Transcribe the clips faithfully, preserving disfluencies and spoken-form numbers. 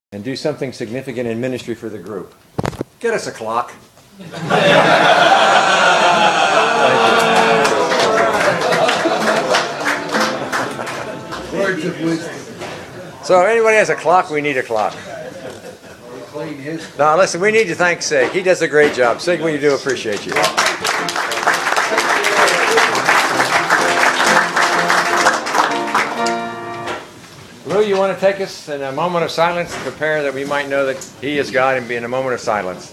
and do something significant in ministry for the group. Get us a clock. Words of wisdom. So if anybody has a clock, we need a clock. Now listen, we need to thank Sig. He does a great job. Sig, we do appreciate you. Lou, you want to take us in a moment of silence to prepare that we might know that He is God and be in a moment of silence.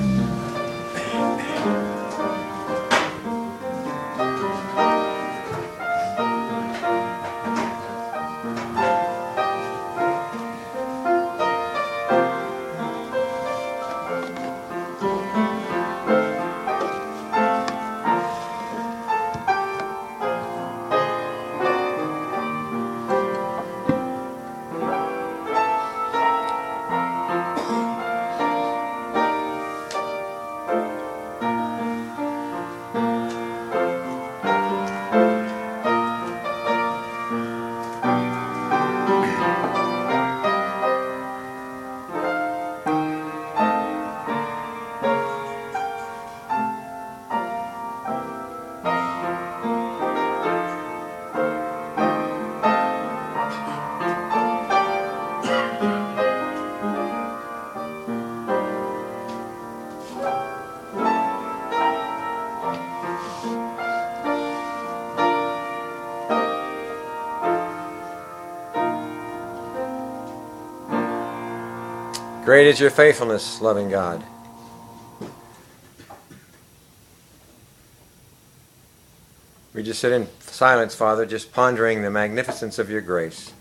Great is your faithfulness, loving God. We just sit in silence, Father, just pondering the magnificence of your grace,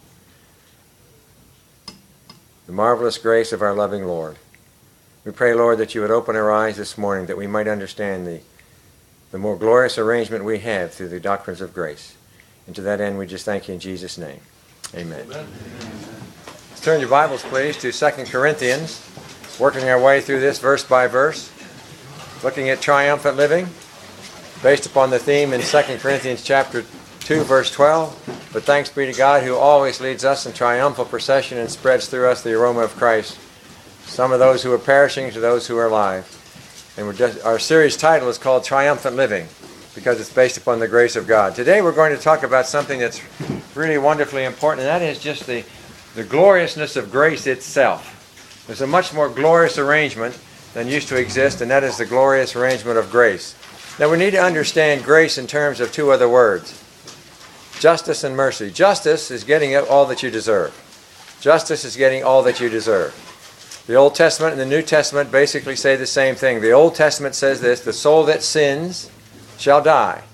the marvelous grace of our loving Lord. We pray, Lord, that you would open our eyes this morning, that we might understand the, the more glorious arrangement we have through the doctrines of grace. And to that end, we just thank you in Jesus' name. Amen. Amen. Turn your Bibles, please, to Second Corinthians, working our way through this verse by verse, looking at triumphant living, based upon the theme in Second Corinthians chapter two, verse twelve. But thanks be to God who always leads us in triumphal procession and spreads through us the aroma of Christ, some of those who are perishing to those who are alive. And we're just, our series title is called Triumphant Living, because it's based upon the grace of God. Today we're going to talk about something that's really wonderfully important, and that is just the The gloriousness of grace itself. There's a much more glorious arrangement than used to exist, and that is the glorious arrangement of grace. Now we need to understand grace in terms of two other words. Justice and mercy. Justice is getting all that you deserve. Justice is getting all that you deserve. The Old Testament and the New Testament basically say the same thing. The Old Testament says this: the soul that sins shall die.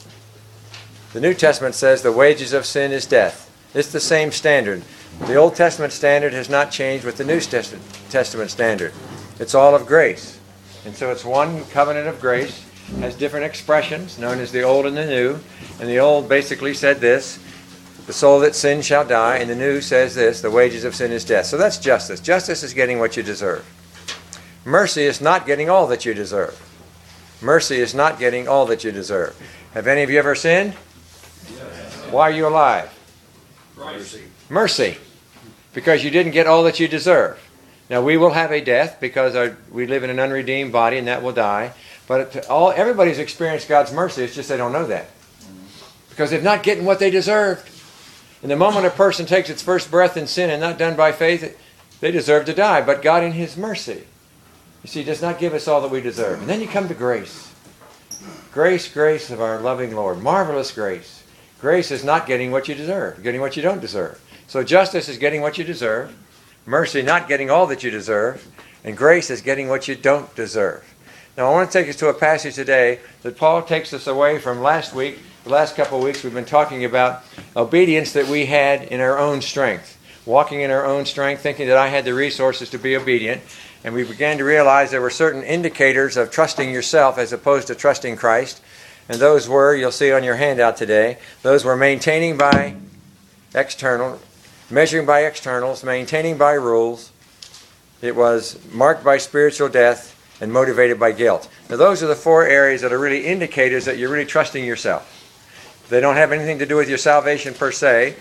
The New Testament says the wages of sin is death. It's the same standard. The Old Testament standard has not changed with the New Testament standard. It's all of grace. And so it's one covenant of grace, has different expressions, known as the Old and the New. And the Old basically said this: the soul that sins shall die. And the New says this: the wages of sin is death. So that's justice. Justice is getting what you deserve. Mercy is not getting all that you deserve. Mercy is not getting all that you deserve. Have any of you ever sinned? Yes. Why are you alive? Mercy. Mercy. Because you didn't get all that you deserve. Now we will have a death because our, we live in an unredeemed body and that will die. But all everybody's experienced God's mercy. It's just they don't know that. Because they're not getting what they deserved. And the moment a person takes its first breath in sin and not done by faith, they deserve to die. But God in His mercy, you see, does not give us all that we deserve. And then you come to grace. Grace, grace of our loving Lord. Marvelous grace. Grace is not getting what you deserve, getting what you don't deserve. So justice is getting what you deserve, mercy not getting all that you deserve, and grace is getting what you don't deserve. Now I want to take us to a passage today that Paul takes us away from last week. The last couple of weeks we've been talking about obedience that we had in our own strength, walking in our own strength, thinking that I had the resources to be obedient. And we began to realize there were certain indicators of trusting yourself as opposed to trusting Christ. And those were, you'll see on your handout today, those were maintaining by external, measuring by externals, maintaining by rules. It was marked by spiritual death and motivated by guilt. Now those are the four areas that are really indicators that you're really trusting yourself. They don't have anything to do with your salvation per se.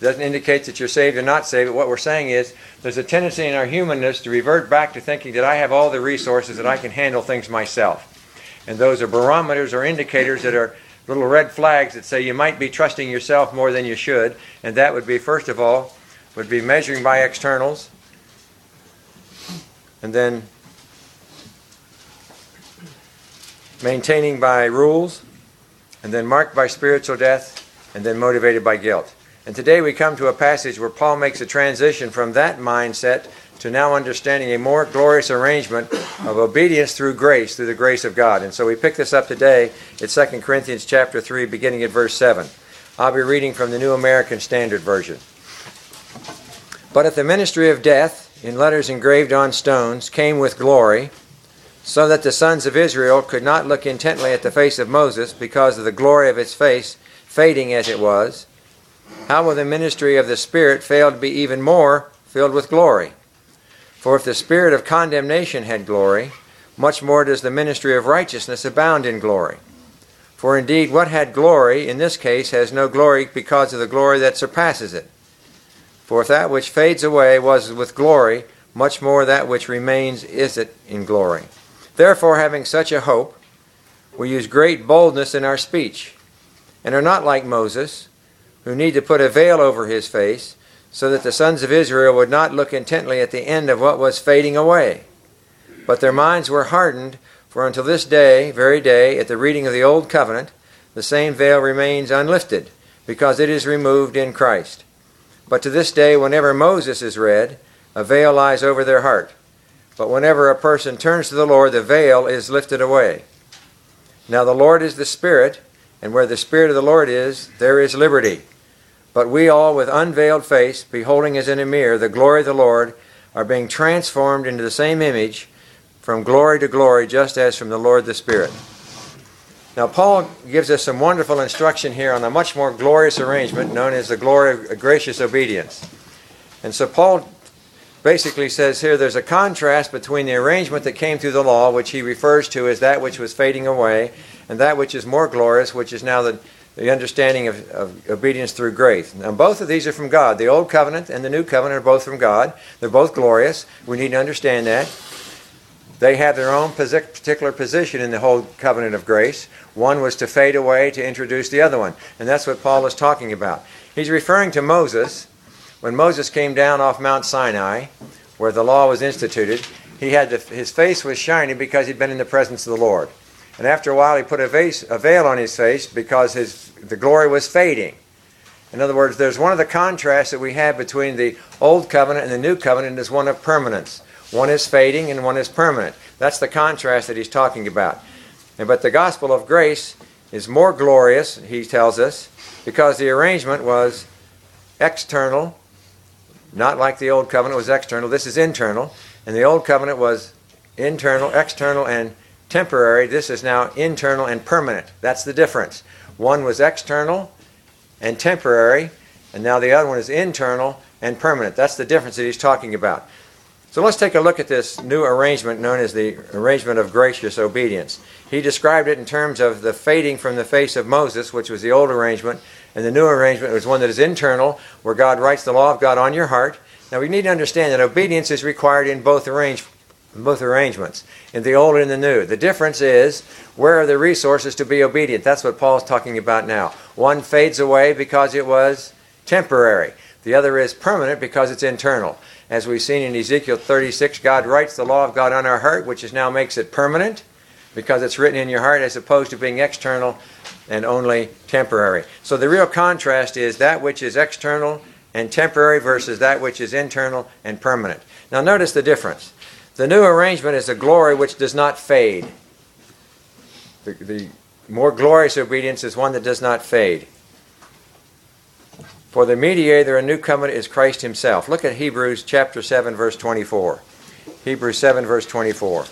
doesn't indicate that you're saved or not saved, but what we're saying is there's a tendency in our humanness to revert back to thinking that I have all the resources, that I can handle things myself. And those are barometers or indicators that are little red flags that say you might be trusting yourself more than you should. And that would be, first of all, would be measuring by externals, and then maintaining by rules, and then marked by spiritual death, and then motivated by guilt. And today we come to a passage where Paul makes a transition from that mindset to now understanding a more glorious arrangement of obedience through grace, through the grace of God. And so we pick this up today at Second Corinthians chapter three, beginning at verse seven. I'll be reading from the New American Standard Version. But if the ministry of death, in letters engraved on stones, came with glory, so that the sons of Israel could not look intently at the face of Moses because of the glory of its face, fading as it was, how will the ministry of the Spirit fail to be even more filled with glory? For if the spirit of condemnation had glory, much more does the ministry of righteousness abound in glory. For indeed, what had glory in this case has no glory because of the glory that surpasses it. For if that which fades away was with glory, much more that which remains is it in glory. Therefore, having such a hope, we use great boldness in our speech, and are not like Moses, who need to put a veil over his face, so that the sons of Israel would not look intently at the end of what was fading away. But their minds were hardened, for until this day, very day, at the reading of the Old Covenant, the same veil remains unlifted, because it is removed in Christ. But to this day, whenever Moses is read, a veil lies over their heart. But whenever a person turns to the Lord, the veil is lifted away. Now the Lord is the Spirit, and where the Spirit of the Lord is, there is liberty. But we all, with unveiled face, beholding as in a mirror the glory of the Lord, are being transformed into the same image from glory to glory, just as from the Lord the Spirit. Now Paul gives us some wonderful instruction here on a much more glorious arrangement known as the glory of gracious obedience. And so Paul basically says here there's a contrast between the arrangement that came through the law, which he refers to as that which was fading away, and that which is more glorious, which is now the the understanding of, of obedience through grace. Now, both of these are from God. The Old Covenant and the New Covenant are both from God. They're both glorious. We need to understand that. They have their own particular position in the whole covenant of grace. One was to fade away to introduce the other one. And that's what Paul is talking about. He's referring to Moses. When Moses came down off Mount Sinai, where the law was instituted, he had to, his face was shining because he'd been in the presence of the Lord. And after a while, he put a, vase, a veil on his face because his, the glory was fading. In other words, there's one of the contrasts that we have between the Old Covenant and the New Covenant is one of permanence. One is fading and one is permanent. That's the contrast that he's talking about. And, but the gospel of grace is more glorious, he tells us, because the arrangement was external, not like the Old Covenant was external. This is internal. And the Old Covenant was internal, external, and temporary. This is now internal and permanent. That's the difference. One was external and temporary, and now the other one is internal and permanent. That's the difference that he's talking about. So let's take a look at this new arrangement known as the arrangement of gracious obedience. He described it in terms of the fading from the face of Moses, which was the old arrangement, and the new arrangement was one that is internal, where God writes the law of God on your heart. Now we need to understand that obedience is required in both arrangements. Both arrangements, in the old and the new. The difference is, where are the resources to be obedient? That's what Paul's talking about now. One fades away because it was temporary. The other is permanent because it's internal. As we've seen in Ezekiel thirty-six, God writes the law of God on our heart, which is now makes it permanent because it's written in your heart as opposed to being external and only temporary. So the real contrast is that which is external and temporary versus that which is internal and permanent. Now notice the difference. The new arrangement is a glory which does not fade. The, the more glorious obedience is one that does not fade. For the mediator of a new covenant is Christ himself. Look at Hebrews chapter seven, verse twenty-four. Hebrews seven, verse twenty-four.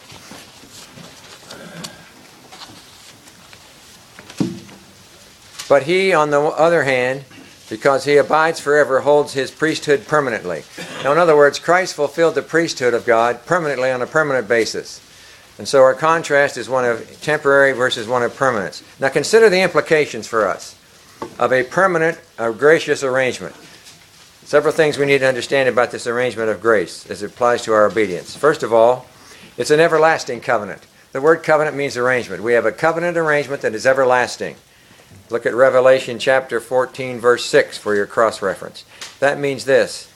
But he, on the other hand, because he abides forever, holds his priesthood permanently. Now, in other words, Christ fulfilled the priesthood of God permanently on a permanent basis. And so our contrast is one of temporary versus one of permanence. Now, consider the implications for us of a permanent, a gracious arrangement. Several things we need to understand about this arrangement of grace as it applies to our obedience. First of all, it's an everlasting covenant. The word covenant means arrangement. We have a covenant arrangement that is everlasting. Look at Revelation chapter fourteen, verse six for your cross-reference. That means this.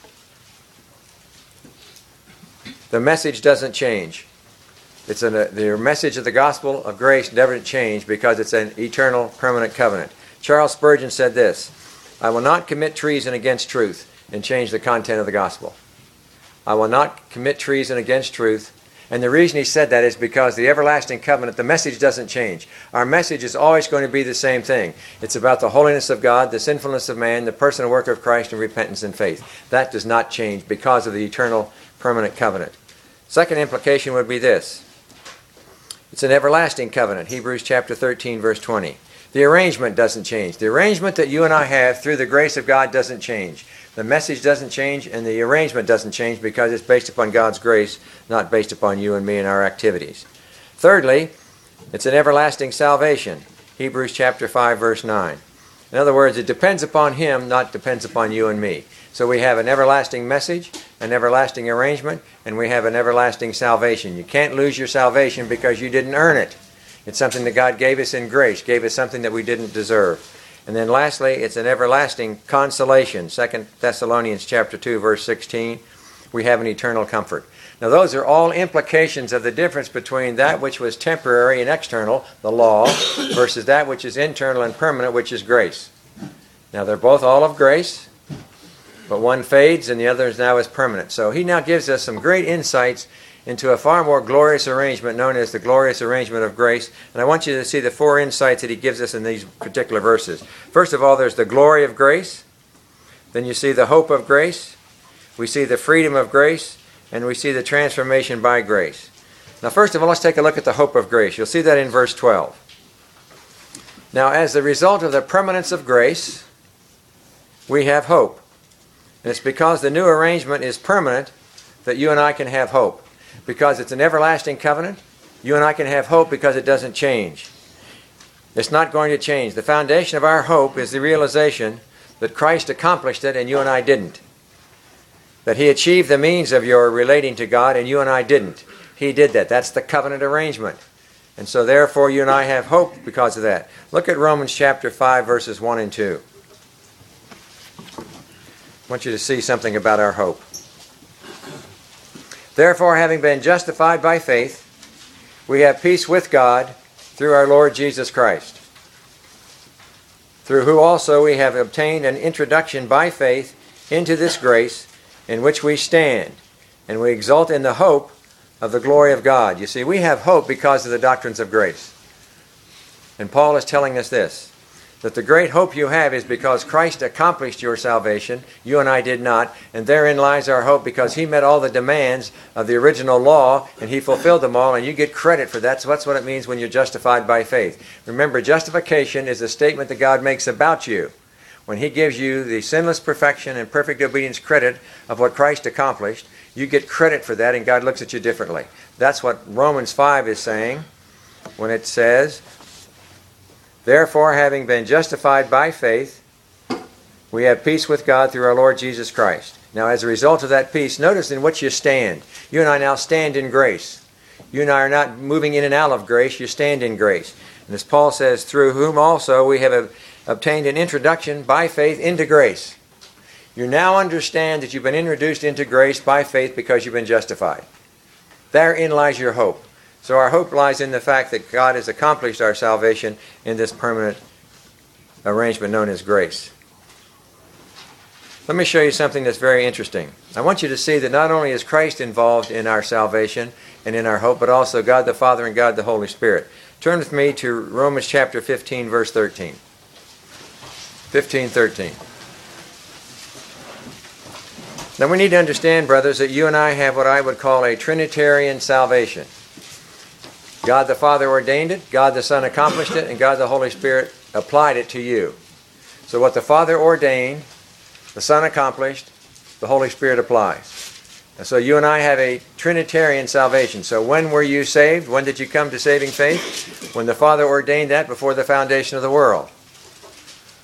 The message doesn't change. It's an, uh, the message of the gospel of grace doesn't change because it's an eternal, permanent covenant. Charles Spurgeon said this, I will not commit treason against truth and change the content of the gospel. I will not commit treason against truth. And the reason he said that is because the everlasting covenant, the message doesn't change. Our message is always going to be the same thing. It's about the holiness of God, the sinfulness of man, the personal work of Christ, and repentance and faith. That does not change because of the eternal, permanent covenant. Second implication would be this. It's an everlasting covenant. Hebrews chapter thirteen, verse twenty. The arrangement doesn't change. The arrangement that you and I have through the grace of God doesn't change. The message doesn't change, and the arrangement doesn't change because it's based upon God's grace, not based upon you and me and our activities. Thirdly, it's an everlasting salvation. Hebrews chapter five, verse nine. In other words, it depends upon Him, not depends upon you and me. So we have an everlasting message, an everlasting arrangement, and we have an everlasting salvation. You can't lose your salvation because you didn't earn it. It's something that God gave us in grace, gave us something that we didn't deserve. And then lastly, it's an everlasting consolation. Second Thessalonians chapter two, verse sixteen. We have an eternal comfort. Now those are all implications of the difference between that which was temporary and external, the law, versus that which is internal and permanent, which is grace. Now they're both all of grace, but one fades and the other is now is permanent. So he now gives us some great insights into a far more glorious arrangement known as the glorious arrangement of grace. And I want you to see the four insights that he gives us in these particular verses. First of all, there's the glory of grace. Then you see the hope of grace. We see the freedom of grace. And we see the transformation by grace. Now, first of all, let's take a look at the hope of grace. You'll see that in verse twelve. Now, as the result of the permanence of grace, we have hope. And it's because the new arrangement is permanent that you and I can have hope. Because it's an everlasting covenant, you and I can have hope because it doesn't change. It's not going to change. The foundation of our hope is the realization that Christ accomplished it and you and I didn't. That He achieved the means of your relating to God and you and I didn't. He did that. That's the covenant arrangement. And so therefore you and I have hope because of that. Look at Romans chapter five, verses one and two. I want you to see something about our hope. Therefore, having been justified by faith, we have peace with God through our Lord Jesus Christ, through who also we have obtained an introduction by faith into this grace in which we stand, and we exult in the hope of the glory of God. You see, we have hope because of the doctrines of grace. And Paul is telling us this, that the great hope you have is because Christ accomplished your salvation. You and I did not. And therein lies our hope because He met all the demands of the original law and He fulfilled them all, and you get credit for that. So that's what it means when you're justified by faith. Remember, justification is a statement that God makes about you. When He gives you the sinless perfection and perfect obedience credit of what Christ accomplished, you get credit for that and God looks at you differently. That's what Romans five is saying when it says, therefore, having been justified by faith, we have peace with God through our Lord Jesus Christ. Now, as a result of that peace, notice in which you stand. You and I now stand in grace. You and I are not moving in and out of grace. You stand in grace. And as Paul says, through whom also we have obtained an introduction by faith into grace. You now understand that you've been introduced into grace by faith because you've been justified. Therein lies your hope. So our hope lies in the fact that God has accomplished our salvation in this permanent arrangement known as grace. Let me show you something that's very interesting. I want you to see that not only is Christ involved in our salvation and in our hope, but also God the Father and God the Holy Spirit. Turn with me to Romans chapter fifteen, verse thirteen. fifteen thirteen. Now we need to understand, brothers, that you and I have what I would call a Trinitarian salvation. God the Father ordained it, God the Son accomplished it, and God the Holy Spirit applied it to you. So what the Father ordained, the Son accomplished, the Holy Spirit applies. And so you and I have a Trinitarian salvation. So when were you saved? When did you come to saving faith? When the Father ordained that before the foundation of the world.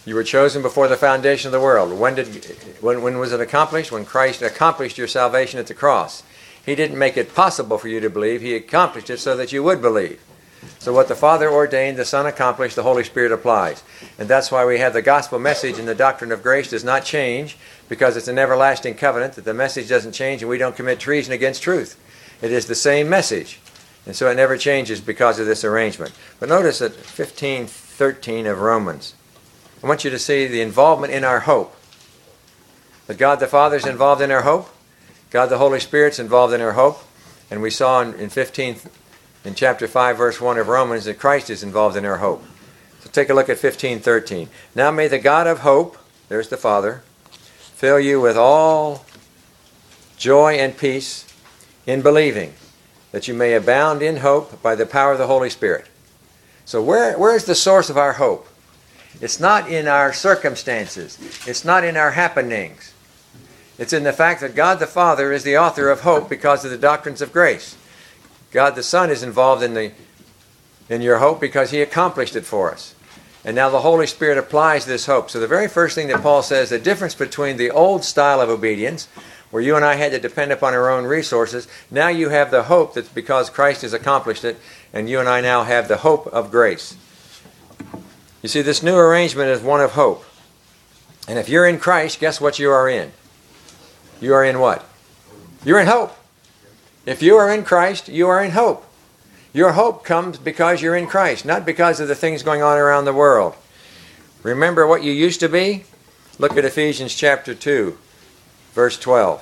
You were chosen before the foundation of the world. When did when, when was it accomplished? When Christ accomplished your salvation at the cross. He didn't make it possible for you to believe. He accomplished it so that you would believe. So what the Father ordained, the Son accomplished, the Holy Spirit applies. And that's why we have the gospel message, and the doctrine of grace does not change, because it's an everlasting covenant, that the message doesn't change and we don't commit treason against truth. It is the same message. And so it never changes because of this arrangement. But notice at fifteen thirteen of Romans, I want you to see the involvement in our hope. That God the Father is involved in our hope. God the Holy Spirit's involved in our hope. And we saw in, in fifteen, in chapter five, verse one of Romans, that Christ is involved in our hope. So take a look at fifteen thirteen. Now may the God of hope, there's the Father, fill you with all joy and peace in believing, that you may abound in hope by the power of the Holy Spirit. So where, where's the source of our hope? It's not in our circumstances. It's not in our happenings. It's in the fact that God the Father is the author of hope because of the doctrines of grace. God the Son is involved in the in your hope because He accomplished it for us. And now the Holy Spirit applies this hope. So the very first thing that Paul says, the difference between the old style of obedience, where you and I had to depend upon our own resources, now you have the hope that's because Christ has accomplished it, and you and I now have the hope of grace. You see, this new arrangement is one of hope. And if you're in Christ, guess what you are in? You are in what? You're in hope. If you are in Christ, you are in hope. Your hope comes because you're in Christ, not because of the things going on around the world. Remember what you used to be? Look at Ephesians chapter two, verse twelve.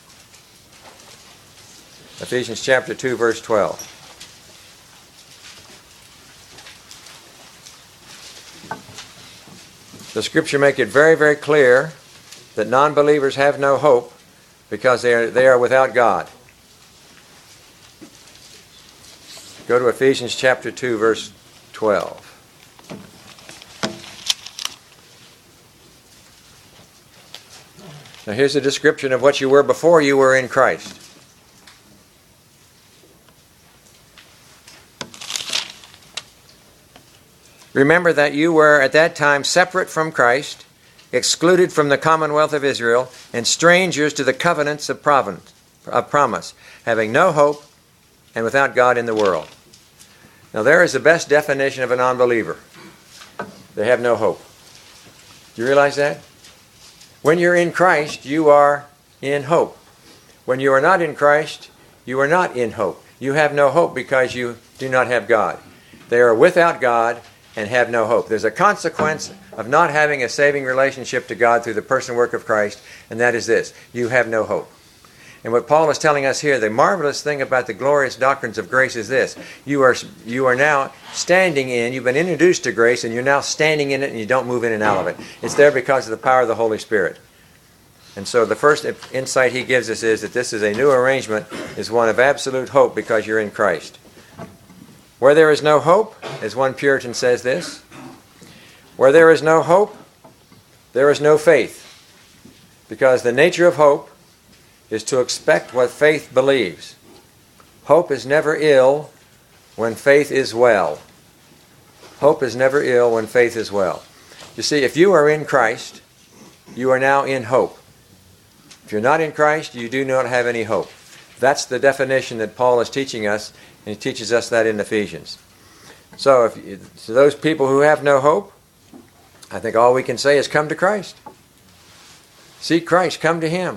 Ephesians chapter two, verse twelve. The Scripture make it very, very clear that non-believers have no hope because they are, they are without God. Go to Ephesians chapter two, verse twelve. Now here's a description of what you were before you were in Christ. Remember that you were at that time separate from Christ, excluded from the commonwealth of Israel, and strangers to the covenants of promise, having no hope and without God in the world. Now there is the best definition of a non-believer. They have no hope. Do you realize that? When you're in Christ, you are in hope. When you are not in Christ, you are not in hope. You have no hope because you do not have God. They are without God and have no hope. There's a consequence of not having a saving relationship to God through the person and work of Christ, and that is this: you have no hope. And what Paul is telling us here, the marvelous thing about the glorious doctrines of grace is this: you are you are now standing in, you've been introduced to grace, and you're now standing in it, and you don't move in and out of it. It's there because of the power of the Holy Spirit. And so the first insight he gives us is that this is a new arrangement, is one of absolute hope because you're in Christ. Where there is no hope, as one Puritan says this, where there is no hope, there is no faith. Because the nature of hope is to expect what faith believes. Hope is never ill when faith is well. Hope is never ill when faith is well. You see, if you are in Christ, you are now in hope. If you're not in Christ, you do not have any hope. That's the definition that Paul is teaching us, and he teaches us that in Ephesians. So, if to those people who have no hope, I think all we can say is come to Christ. Seek Christ, come to Him.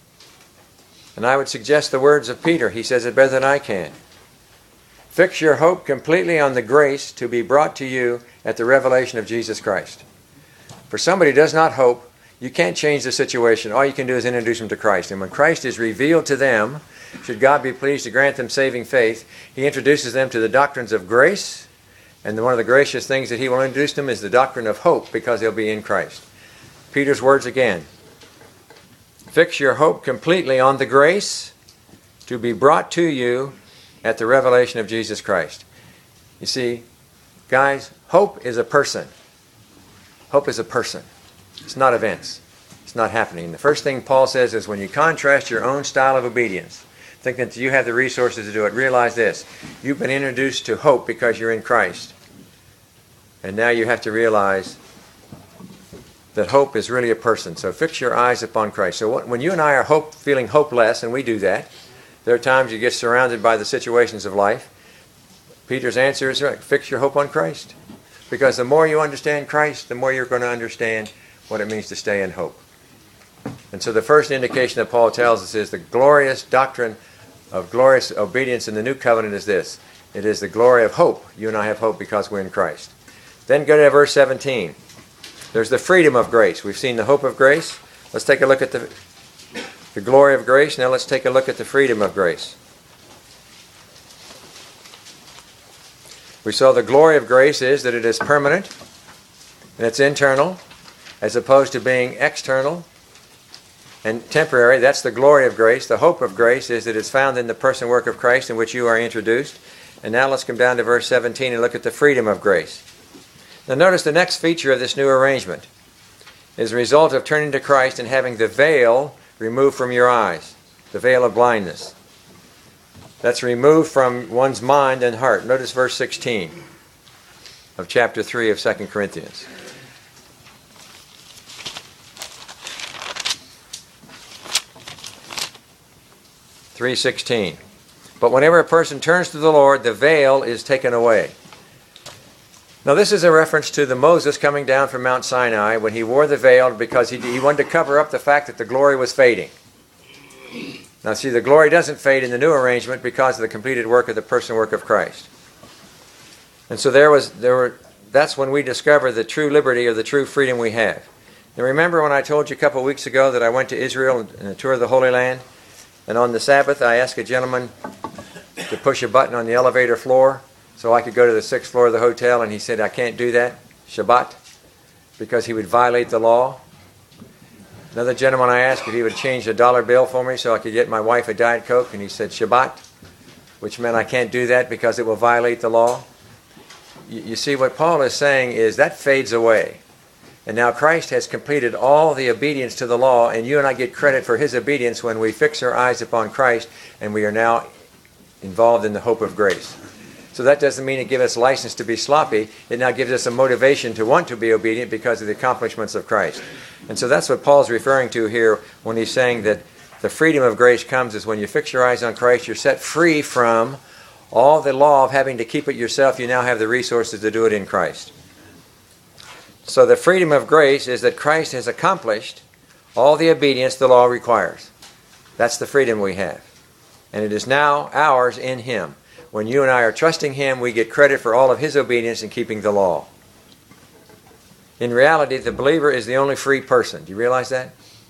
And I would suggest the words of Peter. He says it better than I can. Fix your hope completely on the grace to be brought to you at the revelation of Jesus Christ. For somebody who does not hope, you can't change the situation. All you can do is introduce them to Christ. And when Christ is revealed to them, should God be pleased to grant them saving faith, He introduces them to the doctrines of grace. And one of the gracious things that He will introduce them is the doctrine of hope, because they'll be in Christ. Peter's words again. Fix your hope completely on the grace to be brought to you at the revelation of Jesus Christ. You see, guys, hope is a person. Hope is a person. It's not events. It's not happening. The first thing Paul says is when you contrast your own style of obedience, think that you have the resources to do it, realize this: you've been introduced to hope because you're in Christ. And now you have to realize that hope is really a person. So fix your eyes upon Christ. So what, when you and I are hope, feeling hopeless, and we do that, there are times you get surrounded by the situations of life. Peter's answer is right. Fix your hope on Christ. Because the more you understand Christ, the more you're going to understand what it means to stay in hope. And so the first indication that Paul tells us is the glorious doctrine of glorious obedience in the new covenant is this. It is the glory of hope. You and I have hope because we're in Christ. Then go to verse seventeen. There's the freedom of grace. We've seen the hope of grace. Let's take a look at the, the glory of grace. Now let's take a look at the freedom of grace. We saw the glory of grace is that it is permanent and it's internal as opposed to being external and temporary. That's the glory of grace. The hope of grace is that it's found in the person and work of Christ in which you are introduced. And now let's come down to verse seventeen and look at the freedom of grace. Now notice the next feature of this new arrangement is a result of turning to Christ and having the veil removed from your eyes, the veil of blindness. That's removed from one's mind and heart. Notice verse sixteen of chapter three of Second Corinthians. three sixteen. But whenever a person turns to the Lord, the veil is taken away. Now this is a reference to the Moses coming down from Mount Sinai when he wore the veil because he, he wanted to cover up the fact that the glory was fading. Now see, the glory doesn't fade in the new arrangement because of the completed work of the person and work of Christ. And so there was, there were, that's when we discover the true liberty or the true freedom we have. Now remember when I told you a couple of weeks ago that I went to Israel and a tour of the Holy Land? And on the Sabbath I asked a gentleman to push a button on the elevator floor so I could go to the sixth floor of the hotel, and he said, I can't do that, Shabbat, because he would violate the law. Another gentleman I asked if he would change a dollar bill for me so I could get my wife a Diet Coke, and he said, Shabbat, which meant I can't do that because it will violate the law. You, you see, what Paul is saying is that fades away. And now Christ has completed all the obedience to the law, and you and I get credit for his obedience when we fix our eyes upon Christ, and we are now involved in the hope of grace. So that doesn't mean it gives us license to be sloppy. It now gives us a motivation to want to be obedient because of the accomplishments of Christ. And so that's what Paul's referring to here when he's saying that the freedom of grace comes is when you fix your eyes on Christ, you're set free from all the law of having to keep it yourself. You now have the resources to do it in Christ. So the freedom of grace is that Christ has accomplished all the obedience the law requires. That's the freedom we have. And it is now ours in him. When you and I are trusting him, we get credit for all of his obedience in keeping the law. In reality, the believer is the only free person. Do you realize that?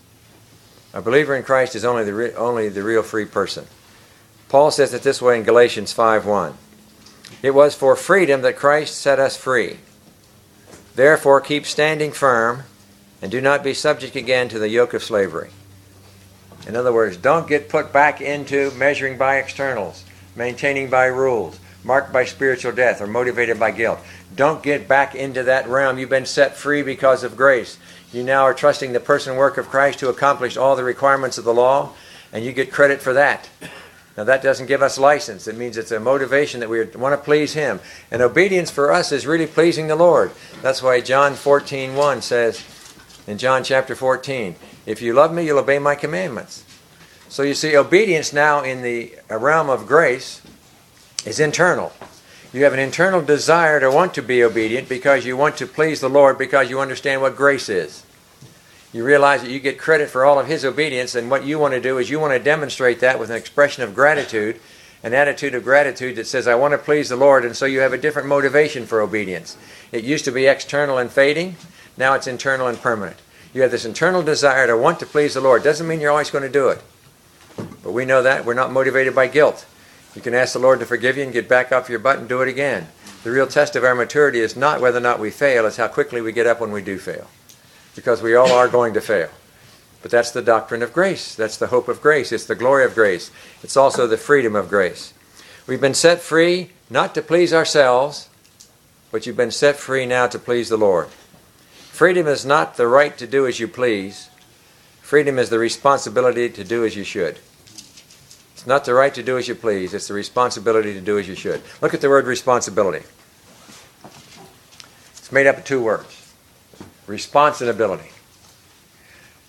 A believer in Christ is only the, re- only the real free person. Paul says it this way in Galatians five one. It was for freedom that Christ set us free. Therefore, keep standing firm and do not be subject again to the yoke of slavery. In other words, don't get put back into measuring by externals, maintaining by rules, marked by spiritual death, or motivated by guilt. Don't get back into that realm. You've been set free because of grace. You now are trusting the person and work of Christ who accomplished all the requirements of the law, and you get credit for that. Now that doesn't give us license. It means it's a motivation that we want to please him. And obedience for us is really pleasing the Lord. That's why John fourteen one says, in John chapter fourteen, if you love me, you'll obey my commandments. So you see, obedience now in the realm of grace is internal. You have an internal desire to want to be obedient because you want to please the Lord because you understand what grace is. You realize that you get credit for all of his obedience, and what you want to do is you want to demonstrate that with an expression of gratitude, an attitude of gratitude that says, I want to please the Lord, and so you have a different motivation for obedience. It used to be external and fading. Now it's internal and permanent. You have this internal desire to want to please the Lord. Doesn't mean you're always going to do it. But we know that. We're not motivated by guilt. You can ask the Lord to forgive you and get back off your butt and do it again. The real test of our maturity is not whether or not we fail, it's how quickly we get up when we do fail. Because we all are going to fail. But that's the doctrine of grace. That's the hope of grace. It's the glory of grace. It's also the freedom of grace. We've been set free not to please ourselves, but you've been set free now to please the Lord. Freedom is not the right to do as you please. Freedom is the responsibility to do as you should. It's not the right to do as you please. It's the responsibility to do as you should. Look at the word responsibility. It's made up of two words. Responsibility.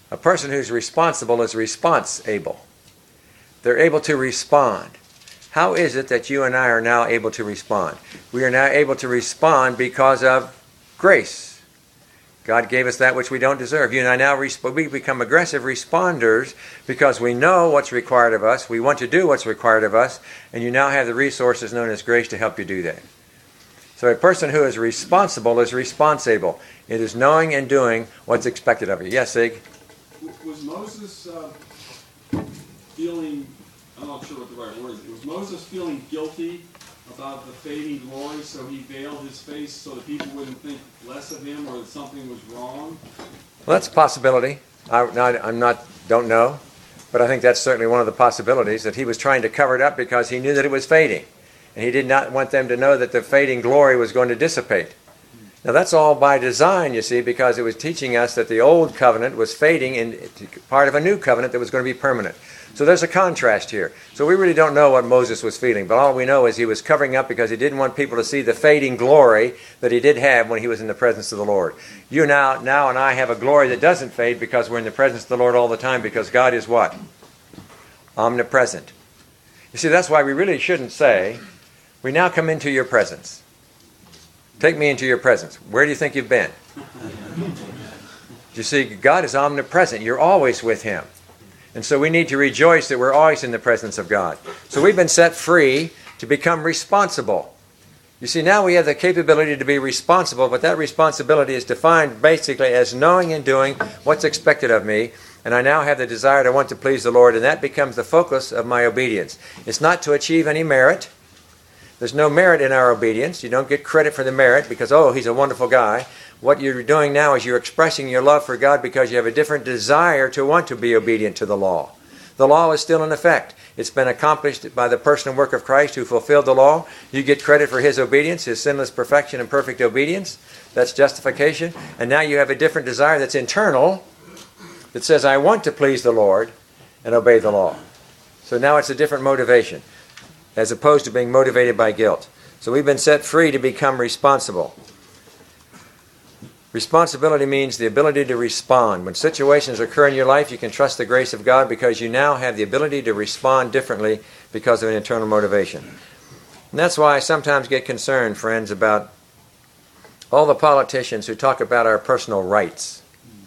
A person who's responsible is response-able. They're able to respond. How is it that you and I are now able to respond? We are now able to respond because of grace. God gave us that which we don't deserve. You and I now resp- we become aggressive responders because we know what's required of us. We want to do what's required of us, and you now have the resources known as grace to help you do that. So a person who is responsible is responsible. It is knowing and doing what's expected of you. Yes, Sig? Was Moses uh, feeling, I'm not sure what the right word is, was Moses feeling guilty about the fading glory, so he veiled his face so that people wouldn't think less of him or that something was wrong? Well, that's a possibility. I, not, I'm not, don't know, but I think that's certainly one of the possibilities, that he was trying to cover it up because he knew that it was fading. And he did not want them to know that the fading glory was going to dissipate. Now that's all by design, you see, because it was teaching us that the old covenant was fading and part of a new covenant that was going to be permanent. So there's a contrast here. So we really don't know what Moses was feeling, but all we know is he was covering up because he didn't want people to see the fading glory that he did have when he was in the presence of the Lord. You now, now and I have a glory that doesn't fade because we're in the presence of the Lord all the time, because God is what? Omnipresent. You see, that's why we really shouldn't say, we now come into your presence. Take me into your presence. Where do you think you've been? You see, God is omnipresent. You're always with Him. And so we need to rejoice that we're always in the presence of God. So we've been set free to become responsible. You see, now we have the capability to be responsible, but that responsibility is defined basically as knowing and doing what's expected of me. And I now have the desire to want to please the Lord, and that becomes the focus of my obedience. It's not to achieve any merit. There's no merit in our obedience. You don't get credit for the merit because, oh, he's a wonderful guy. What you're doing now is you're expressing your love for God because you have a different desire to want to be obedient to the law. The law is still in effect. It's been accomplished by the person and work of Christ who fulfilled the law. You get credit for His obedience, His sinless perfection and perfect obedience. That's justification. And now you have a different desire that's internal that says, I want to please the Lord and obey the law. So now it's a different motivation, as opposed to being motivated by guilt. So we've been set free to become responsible. Responsibility means the ability to respond. When situations occur in your life, you can trust the grace of God because you now have the ability to respond differently because of an internal motivation. And that's why I sometimes get concerned, friends, about all the politicians who talk about our personal rights.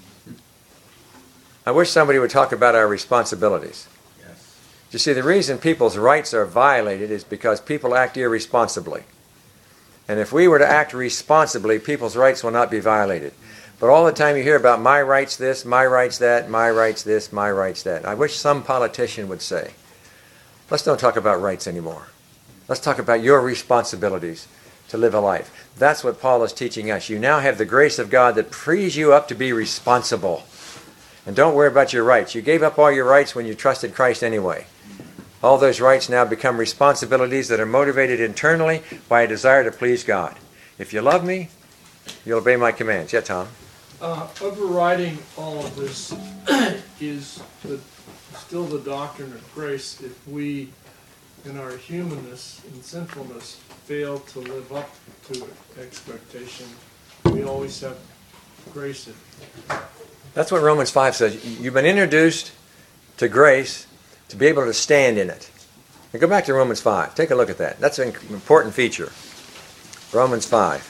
I wish somebody would talk about our responsibilities. You see, the reason people's rights are violated is because people act irresponsibly. And if we were to act responsibly, people's rights will not be violated. But all the time you hear about my rights this, my rights that, my rights this, my rights that. I wish some politician would say, let's don't talk about rights anymore. Let's talk about your responsibilities to live a life. That's what Paul is teaching us. You now have the grace of God that frees you up to be responsible. And don't worry about your rights. You gave up all your rights when you trusted Christ anyway. All those rights now become responsibilities that are motivated internally by a desire to please God. If you love me, you'll obey my commands. Yeah, Tom? Uh, overriding all of this is the, still the doctrine of grace. If we, in our humanness and sinfulness, fail to live up to expectation, we always have grace in it. That's what Romans five says. You've been introduced to grace to be able to stand in it. Now go back to Romans five. Take a look at that. That's an important feature. Romans five.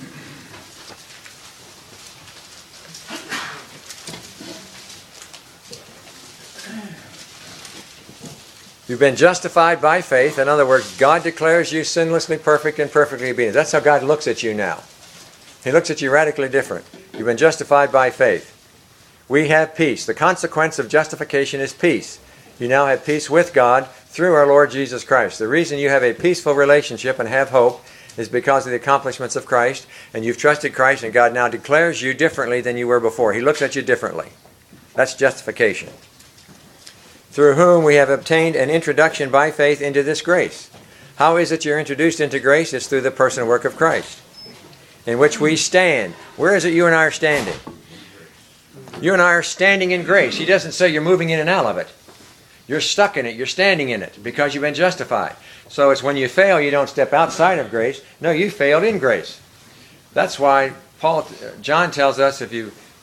You've been justified by faith. In other words, God declares you sinlessly perfect and perfectly obedient. That's how God looks at you now. He looks at you radically different. You've been justified by faith. We have peace. The consequence of justification is peace. You now have peace with God through our Lord Jesus Christ. The reason you have a peaceful relationship and have hope is because of the accomplishments of Christ, and you've trusted Christ, and God now declares you differently than you were before. He looks at you differently. That's justification. Through whom we have obtained an introduction by faith into this grace. How is it you're introduced into grace? It's through the person and work of Christ, in which we stand. Where is it you and I are standing? You and I are standing in grace. He doesn't say you're moving in and out of it. You're stuck in it. You're standing in it because you've been justified. So it's when you fail, you don't step outside of grace. No, you failed in grace. That's why Paul, John tells us, if you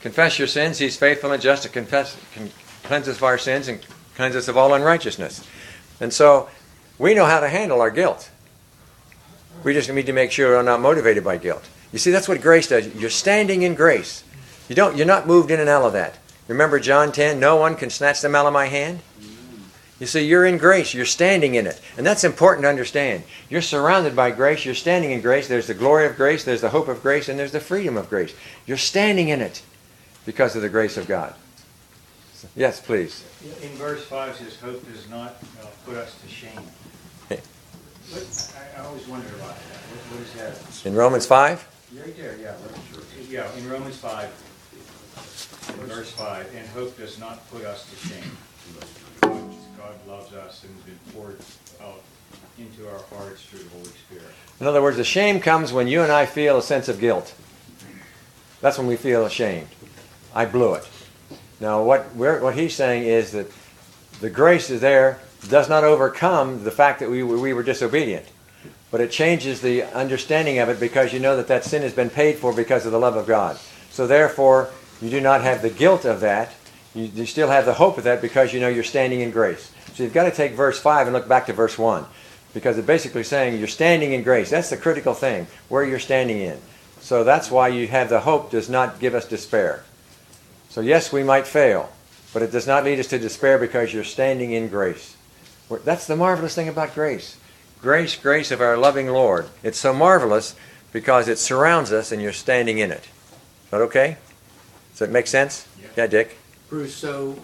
confess your sins, He's faithful and just to confess, con- cleanse us of our sins and cleanse us of all unrighteousness. And so we know how to handle our guilt. We just need to make sure we're not motivated by guilt. You see, that's what grace does. You're standing in grace. You don't, you're not moved in and out of that. Remember John ten, no one can snatch them out of my hand? You see, you're in grace. You're standing in it. And that's important to understand. You're surrounded by grace. You're standing in grace. There's the glory of grace. There's the hope of grace. And there's the freedom of grace. You're standing in it because of the grace of God. So, yes, please. In verse five it says, hope does not uh, put us to shame. Hey. What, I, I always wondered about that. What, what is that? In Romans five? Right there, yeah. Yeah, in Romans five, in verse five, and hope does not put us to shame. God loves us and has been poured out into our hearts through the Holy Spirit. In other words, the shame comes when you and I feel a sense of guilt. That's when we feel ashamed. I blew it. Now, what we're, what he's saying is that the grace is there, does not overcome the fact that we, we were disobedient. But it changes the understanding of it because you know that that sin has been paid for because of the love of God. So therefore, you do not have the guilt of that. You, you still have the hope of that because you know you're standing in grace. So you've got to take verse five and look back to verse one. Because it's basically saying you're standing in grace. That's the critical thing, where you're standing in. So that's why you have the hope does not give us despair. So yes, we might fail, but it does not lead us to despair because you're standing in grace. That's the marvelous thing about grace. Grace, grace of our loving Lord. It's so marvelous because it surrounds us and you're standing in it. Is that okay? Does that make sense? Yeah, yeah Dick? Bruce, so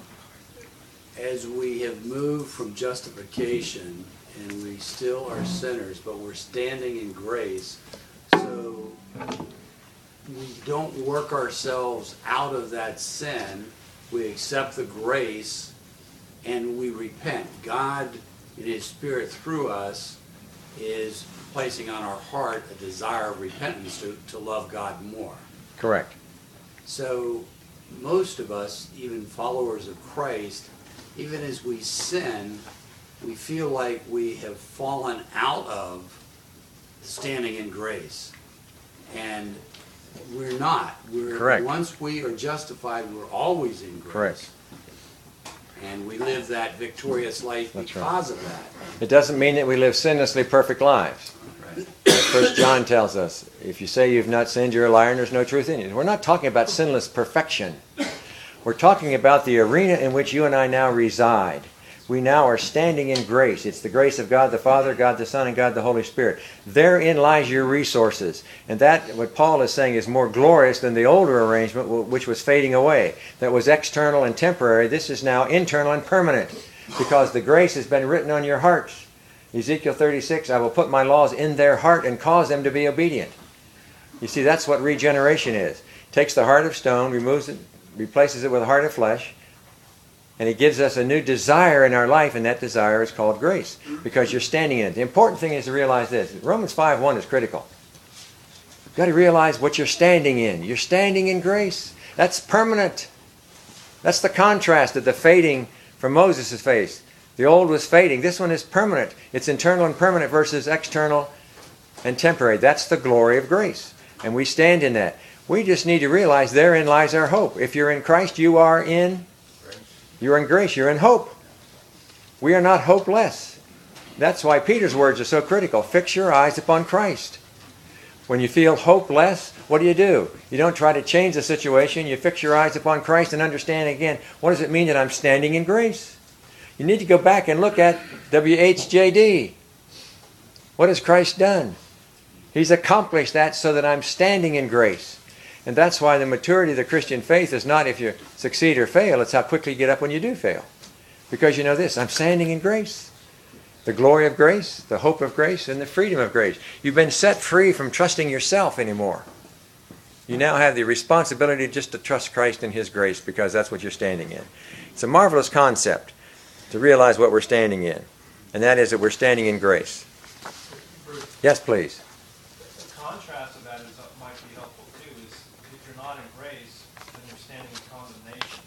as we have moved from justification and we still are sinners, but we're standing in grace, so we don't work ourselves out of that sin. We accept the grace and we repent. God, in His Spirit through us, is placing on our heart a desire of repentance to, to love God more. Correct. So most of us, even followers of Christ, even as we sin, we feel like we have fallen out of standing in grace. And we're not. We're, Correct. Once we are justified, we're always in grace. Correct. And we live that victorious life That's because right. of that. It doesn't mean that we live sinlessly perfect lives. Right. First John tells us, if you say you've not sinned, you're a liar and there's no truth in you. We're not talking about sinless perfection. We're talking about the arena in which you and I now reside. We now are standing in grace. It's the grace of God the Father, God the Son, and God the Holy Spirit. Therein lies your resources. And that, what Paul is saying, is more glorious than the older arrangement, which was fading away. That was external and temporary. This is now internal and permanent, because the grace has been written on your hearts. Ezekiel thirty-six, I will put my laws in their heart and cause them to be obedient. You see, that's what regeneration is. Takes the heart of stone, removes it, replaces it with a heart of flesh, and He gives us a new desire in our life, and that desire is called grace, because you're standing in it. The important thing is to realize this. Romans five one is critical. You've got to realize what you're standing in. You're standing in grace. That's permanent. That's the contrast of the fading from Moses' face. The old was fading. This one is permanent. It's internal and permanent versus external and temporary. That's the glory of grace. And we stand in that. We just need to realize therein lies our hope. If you're in Christ, you are in You're in grace. You're in hope. We are not hopeless. That's why Peter's words are so critical. Fix your eyes upon Christ. When you feel hopeless, what do you do? You don't try to change the situation. You fix your eyes upon Christ and understand again, what does it mean that I'm standing in grace? You need to go back and look at W H J D. What has Christ done? He's accomplished that so that I'm standing in grace. And that's why the maturity of the Christian faith is not if you succeed or fail, it's how quickly you get up when you do fail. Because you know this, I'm standing in grace. The glory of grace, the hope of grace, and the freedom of grace. You've been set free from trusting yourself anymore. You now have the responsibility just to trust Christ and His grace, because that's what you're standing in. It's a marvelous concept to realize what we're standing in. And that is that we're standing in grace. Yes, please. The contrast of that is, uh, might be helpful too, is if you're not in grace, then you're standing in condemnation.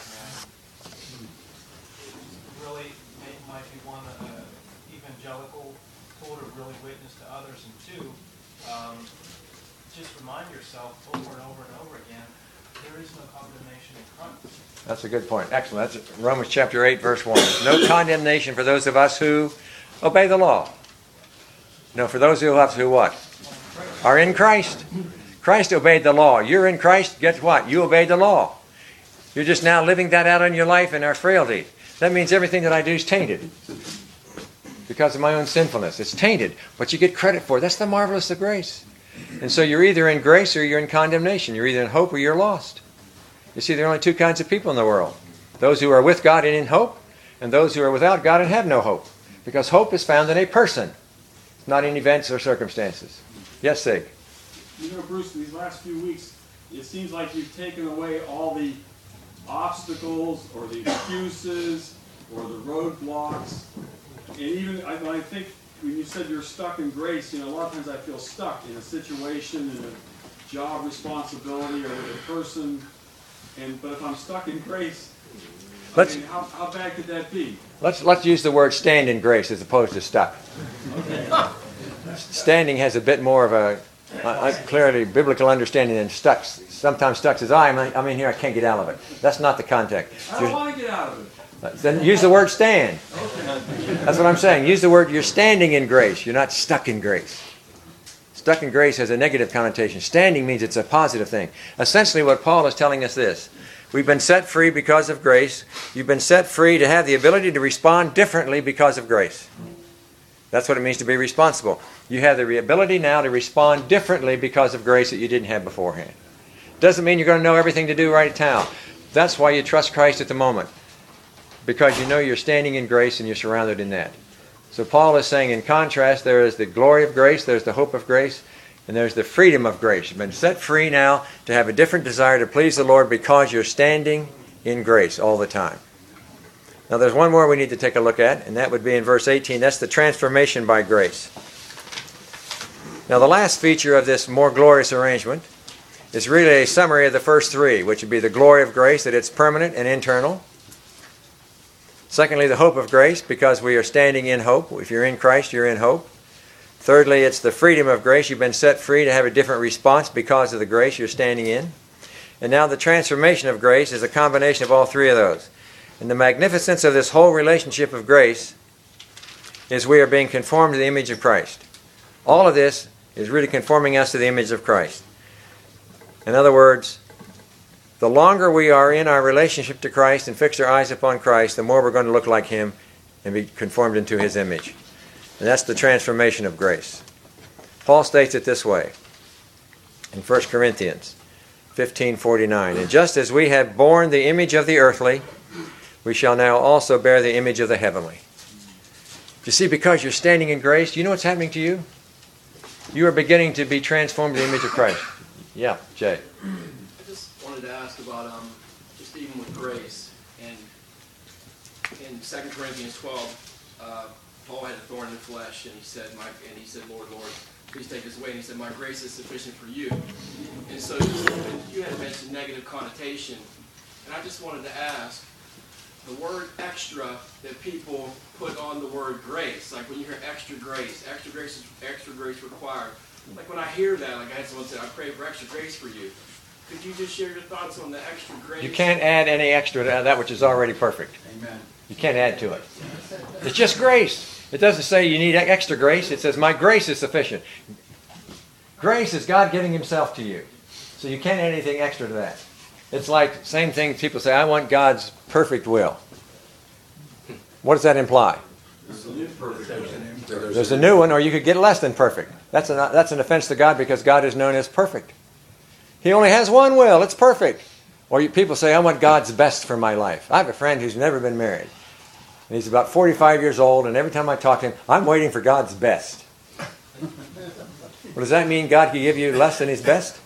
And it really may, might be one, uh, evangelical tool to really witness to others, and two, um, just remind yourself over and over and over again there is no condemnation in Christ. That's a good point. Excellent. That's Romans chapter eight, verse one. There's no condemnation for those of us who obey the law. No, for those of us who what? Are in Christ. Christ obeyed the law. You're in Christ, guess what? You obeyed the law. You're just now living that out in your life in our frailty. That means everything that I do is tainted because of my own sinfulness. It's tainted, but you get credit for it. That's the marvelous of grace. And so you're either in grace or you're in condemnation. You're either in hope or you're lost. You see, there are only two kinds of people in the world. Those who are with God and in hope, and those who are without God and have no hope. Because hope is found in a person, not in events or circumstances. Yes, Sig? You know, Bruce, these last few weeks, it seems like you've taken away all the obstacles or the excuses or the roadblocks. And even, I, I think when you said you're stuck in grace, you know, a lot of times I feel stuck in a situation, in a job responsibility, or with a person. And but if I'm stuck in grace, I Let's, mean, how, how bad could that be? let's, let's use the word stand in grace as opposed to stuck. Standing has a bit more of a uh, clearly biblical understanding than stuck. Sometimes stuck says, I'm, I'm in here, I can't get out of it. That's not the context. I don't want to get out of it. Then use the word stand. That's what I'm saying. Use the word, you're standing in grace. You're not stuck in grace. Stuck in grace has a negative connotation. Standing means it's a positive thing. Essentially what Paul is telling us this. We've been set free because of grace. You've been set free to have the ability to respond differently because of grace. That's what it means to be responsible. You have the ability now to respond differently because of grace that you didn't have beforehand. Doesn't mean you're going to know everything to do right now. That's why you trust Christ at the moment. Because you know you're standing in grace and you're surrounded in that. So Paul is saying in contrast, there is the glory of grace, there's the hope of grace, and there's the freedom of grace. You've been set free now to have a different desire to please the Lord because you're standing in grace all the time. Now there's one more we need to take a look at, and that would be in verse eighteen. That's the transformation by grace. Now the last feature of this more glorious arrangement is really a summary of the first three, which would be the glory of grace, that it's permanent and internal. Secondly, the hope of grace, because we are standing in hope. If you're in Christ, you're in hope. Thirdly, it's the freedom of grace. You've been set free to have a different response because of the grace you're standing in. And now the transformation of grace is a combination of all three of those. And the magnificence of this whole relationship of grace is we are being conformed to the image of Christ. All of this is really conforming us to the image of Christ. In other words, the longer we are in our relationship to Christ and fix our eyes upon Christ, the more we're going to look like Him and be conformed into His image. And that's the transformation of grace. Paul states it this way in First Corinthians fifteen forty-nine. And just as we have borne the image of the earthly, we shall now also bear the image of the heavenly. You see, because you're standing in grace, you know what's happening to you? You are beginning to be transformed to the image of Christ. Yeah, Jay. I just wanted to ask about um, just even with grace. And in Second Corinthians twelve, uh, Paul had a thorn in the flesh, and he said, "My," and he said, "Lord, Lord, please take this away." And he said, "My grace is sufficient for you." And so you had mentioned negative connotation, and I just wanted to ask, the word extra that people put on the word grace, like when you hear extra grace, extra grace is extra grace required. Like when I hear that, like I had someone say, "I pray for extra grace for you." Could you just share your thoughts on the extra grace? You can't add any extra to that which is already perfect. Amen. You can't add to it. It's just grace. It doesn't say you need extra grace. It says, my grace is sufficient. Grace is God giving Himself to you. So you can't add anything extra to that. It's like, same thing people say, I want God's perfect will. What does that imply? There's a new one, or you could get less than perfect. That's an, that's an offense to God because God is known as perfect. He only has one will. It's perfect. Or you, people say, I want God's best for my life. I have a friend who's never been married. And he's about forty-five years old, and every time I talk to him, I'm waiting for God's best. Well, does that mean God can give you less than His best?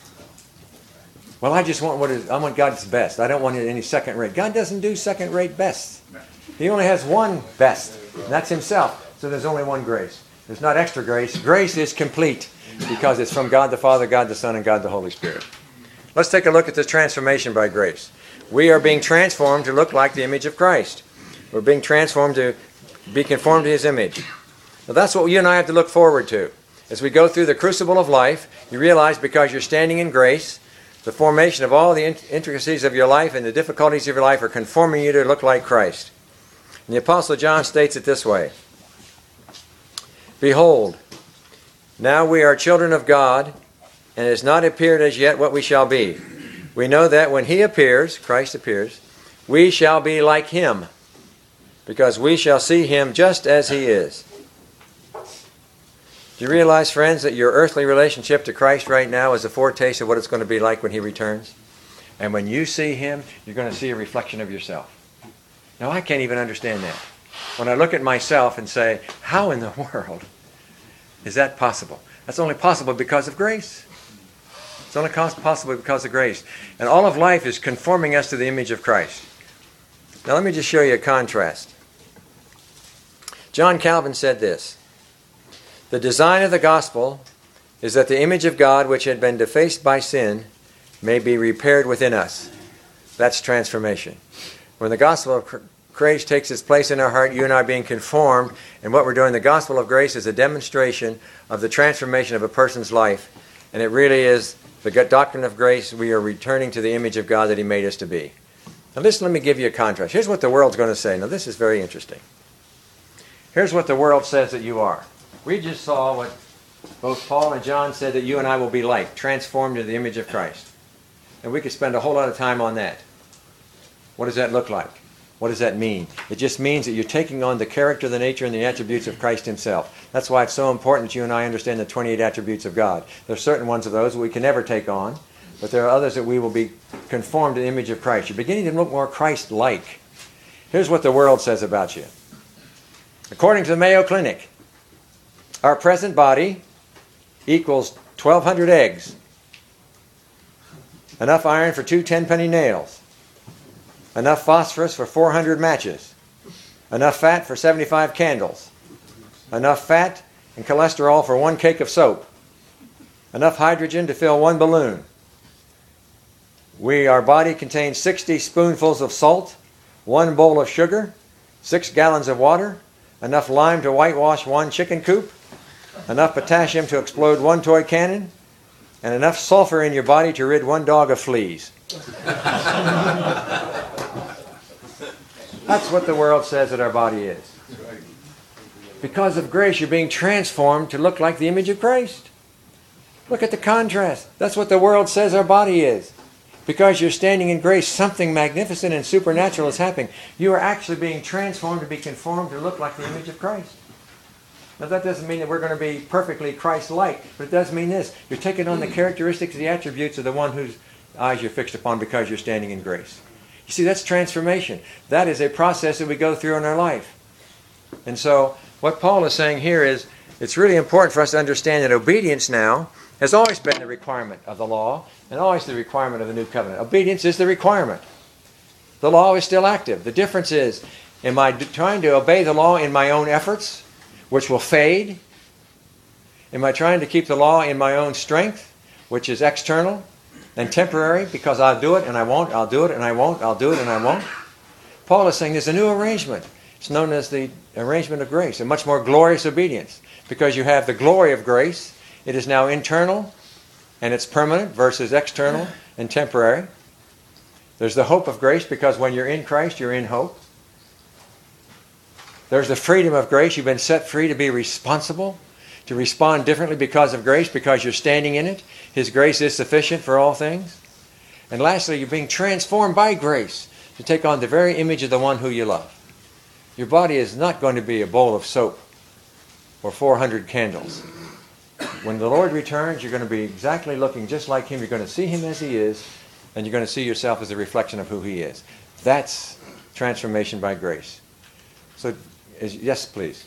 Well, I just want what is, I want God's best. I don't want any second rate. God doesn't do second rate best. He only has one best, and that's Himself. So there's only one grace. There's not extra grace. Grace is complete because it's from God the Father, God the Son, and God the Holy Spirit. Let's take a look at this transformation by grace. We are being transformed to look like the image of Christ. We're being transformed to be conformed to His image. Now that's what you and I have to look forward to. As we go through the crucible of life, you realize because you're standing in grace, The formation of all the intricacies of your life and the difficulties of your life are conforming you to look like Christ. And the Apostle John states it this way. Behold, now we are children of God, and it has not appeared as yet what we shall be. We know that when He appears, Christ appears, we shall be like Him, because we shall see Him just as He is. Do you realize, friends, that your earthly relationship to Christ right now is a foretaste of what it's going to be like when He returns? And when you see Him, you're going to see a reflection of yourself. Now, I can't even understand that. When I look at myself and say, how in the world is that possible? That's only possible because of grace. It's only possible because of grace. And all of life is conforming us to the image of Christ. Now, let me just show you a contrast. John Calvin said this. The design of the gospel is that the image of God, which had been defaced by sin, may be repaired within us. That's transformation. When the gospel of grace takes its place in our heart, you and I are being conformed, and what we're doing, the gospel of grace is a demonstration of the transformation of a person's life, and it really is the doctrine of grace. We are returning to the image of God that He made us to be. Now listen, let me give you a contrast. Here's what the world's going to say. Now this is very interesting. Here's what the world says that you are. We just saw what both Paul and John said that you and I will be like, transformed into the image of Christ. And we could spend a whole lot of time on that. What does that look like? What does that mean? It just means that you're taking on the character, the nature, and the attributes of Christ Himself. That's why it's so important that you and I understand the twenty-eight attributes of God. There are certain ones of those we can never take on, but there are others that we will be conformed to the image of Christ. You're beginning to look more Christ-like. Here's what the world says about you. According to the Mayo Clinic, our present body equals twelve hundred eggs. Enough iron for two ten-penny nails. Enough phosphorus for four hundred matches. Enough fat for seventy-five candles. Enough fat and cholesterol for one cake of soap. Enough hydrogen to fill one balloon. We, our body contains sixty spoonfuls of salt, one bowl of sugar, six gallons of water, enough lime to whitewash one chicken coop, enough potassium to explode one toy cannon, and enough sulfur in your body to rid one dog of fleas. That's what the world says that our body is. Because of grace, you're being transformed to look like the image of Christ. Look at the contrast. That's what the world says our body is. Because you're standing in grace, something magnificent and supernatural is happening. You are actually being transformed to be conformed to look like the image of Christ. Now that doesn't mean that we're going to be perfectly Christ-like, but it does mean this. You're taking on the characteristics, the attributes of the one whose eyes you're fixed upon because you're standing in grace. You see, that's transformation. That is a process that we go through in our life. And so what Paul is saying here is it's really important for us to understand that obedience now has always been the requirement of the law and always the requirement of the new covenant. Obedience is the requirement. The law is still active. The difference is, am I trying to obey the law in my own efforts, which will fade? Am I trying to keep the law in my own strength, which is external and temporary, because I'll do it and I won't, I'll do it and I won't, I'll do it and I won't? Paul is saying there's a new arrangement. It's known as the arrangement of grace, a much more glorious obedience, because you have the glory of grace. It is now internal and it's permanent versus external and temporary. There's the hope of grace, because when you're in Christ, you're in hope. There's the freedom of grace. You've been set free to be responsible, to respond differently because of grace, because you're standing in it. His grace is sufficient for all things. And lastly, you're being transformed by grace to take on the very image of the one who you love. Your body is not going to be a bowl of soap or four hundred candles. When the Lord returns, you're going to be exactly looking just like Him. You're going to see Him as He is, and you're going to see yourself as a reflection of who He is. That's transformation by grace. So, is, yes, please.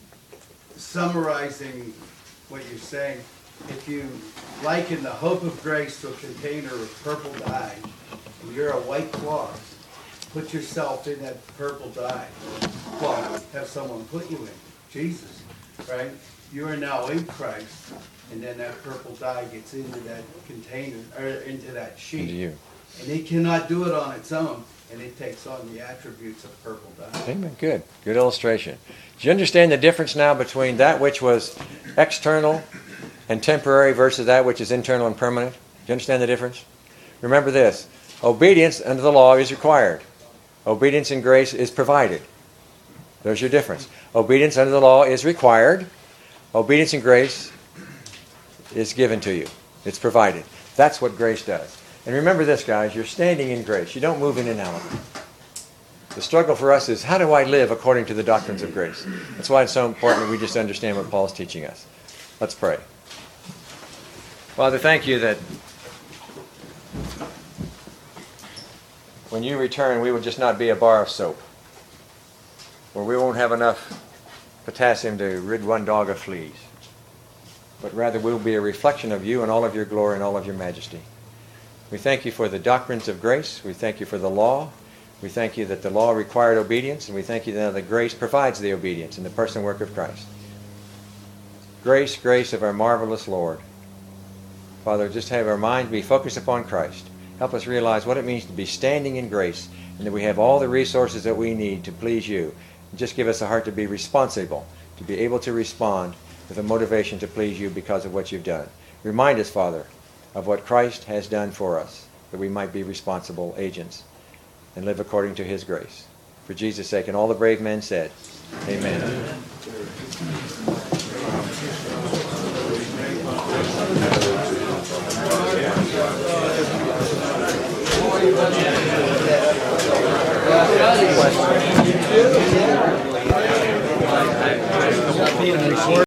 Summarizing what you're saying, if you liken the hope of grace to a container of purple dye, and you're a white cloth, put yourself in that purple dye. Well, have someone put you in. Jesus, right? You are now in Christ, and then that purple dye gets into that container, or into that sheet. Into you. And it cannot do it on its own, and it takes on the attributes of purple dye. Amen. Good. Good illustration. Do you understand the difference now between that which was external and temporary versus that which is internal and permanent? Do you understand the difference? Remember this. Obedience under the law is required. Obedience in grace is provided. There's your difference. Obedience under the law is required. Obedience in grace is given to you. It's provided. That's what grace does. And remember this, guys. You're standing in grace. You don't move in and out. The struggle for us is, how do I live according to the doctrines of grace? That's why it's so important that we just understand what Paul's teaching us. Let's pray. Father, thank you that when you return, we will just not be a bar of soap, where we won't have enough potassium to rid one dog of fleas, but rather we'll be a reflection of you and all of your glory and all of your majesty. We thank you for the doctrines of grace. We thank you for the law. We thank you that the law required obedience, and we thank you that the grace provides the obedience in the person and work of Christ. Grace, grace of our marvelous Lord. Father, just have our mind be focused upon Christ. Help us realize what it means to be standing in grace, and that we have all the resources that we need to please you. And just give us a heart to be responsible, to be able to respond with a motivation to please you because of what you've done. Remind us, Father, of what Christ has done for us, that we might be responsible agents and live according to his grace. For Jesus' sake, and all the brave men said, Amen. Amen.